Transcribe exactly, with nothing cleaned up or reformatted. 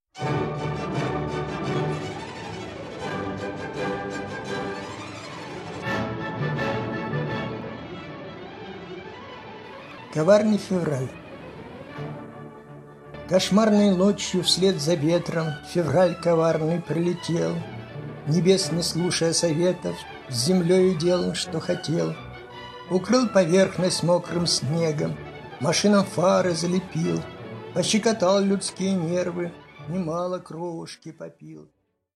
Коварный февраль. Кошмарной ночью вслед за ветром Февраль коварный прилетел, Небес не слушая советов, С землею делал, что хотел. Укрыл поверхность мокрым снегом, Машинам фары залепил, Пощекотал людские нервы, Немало кровушки попил.